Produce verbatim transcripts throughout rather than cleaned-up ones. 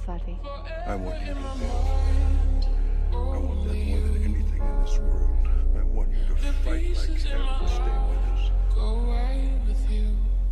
Besati. I want you to live. I want that more than anything in this world. I want you to fight like hell to stay with us. Go away with you.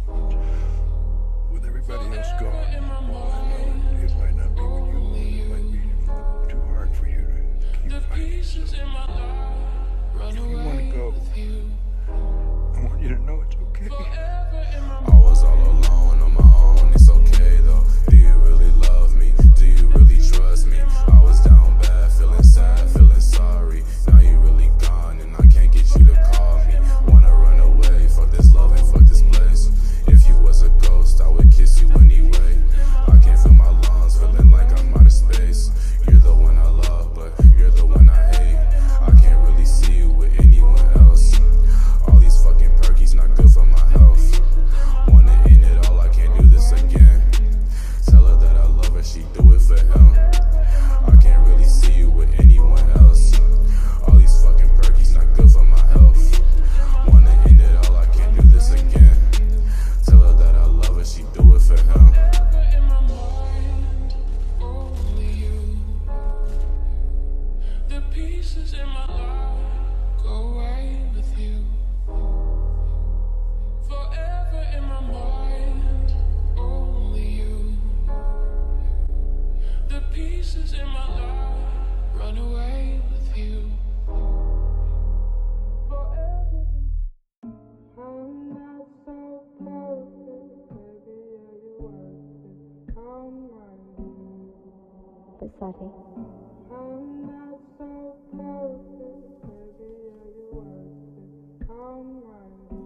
With everybody else gone, all I know, it might not be with you. It might be too hard for you to keep fighting. So if you want to go, I want you to know it's okay. I was all alone on my own, it's okay though. Do you really love me? Do you really trust me? I was down bad, feeling sad, feeling sorry. Now you really gone and I can't get you to call me. Wanna run away, fuck this love and fuck this place. If you was a ghost, I would kiss you anyway. I can't feel my lungs, feeling like I'm out of space. You're the one I love, but you're the one I hate. I can't really see you with anyone else. All these fucking perkies not good for my health. Wanna end it all, I can't do this again. Tell her that I love her, she do it for him. I can't really see you with anyone else. All these fucking perkies not good for my health. Wanna end it all, I can't do this again. Tell her that I love her, she do it for him. The pieces in my life go away with you. Forever in my mind, only you. The pieces in my life run away with you. Forever in I'm not so perfect, baby, are you worth it? Come right. Besati. I'm not so perfect, baby, are you worth it? Come right.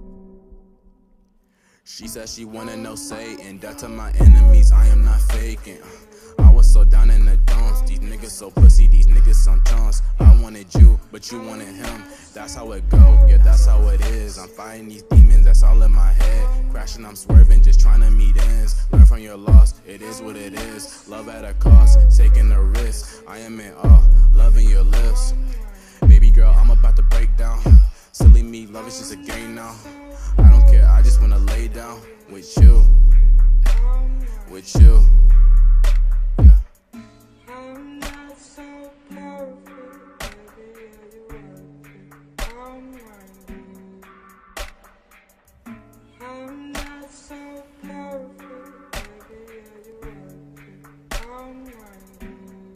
She said she wanna know Satan, death to my enemies, I am not faking. I was so down in the dumps, these niggas so pussy, these niggas some chumps. I wanted you, but you wanted him, that's how it go, yeah that's how it is. I'm fighting these demons, that's all in my head. Crashing, I'm swerving, just trying to meet ends. Learn from your loss, it is what it is. Love at a cost, taking a risk. I am in awe, loving your lips. Baby girl, I'm about to break down. Silly me, love is just a game now. I don't care, I just wanna lay down with you, with you. Yeah. I'm not so perfect, baby, are you worth it? Come right. I'm not so perfect, baby, are you worth it? Come right.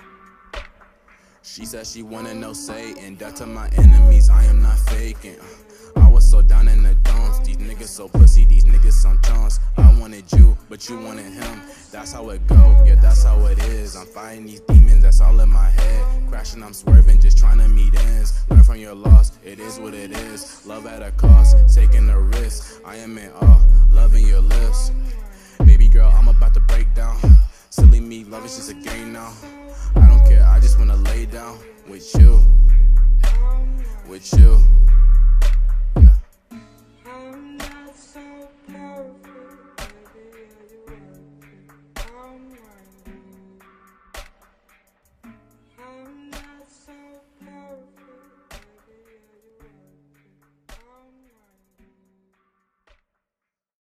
She said she wanna know Satan, death to my enemies, I am not faking. I was so down in the dumps, these niggas so pussy, these niggas some chumps. I wanted you, but you wanted him, that's how it go, yeah that's how it is. I'm fighting these demons, that's all in my head. Crashing, I'm swerving, just trying to meet ends. Learn from your loss, it is what it is. Love at a cost, taking a risk. I am in awe, loving your lips. Baby girl, I'm about to break down. Silly me, love is just a game now. I don't care, I just wanna lay down with you, with you.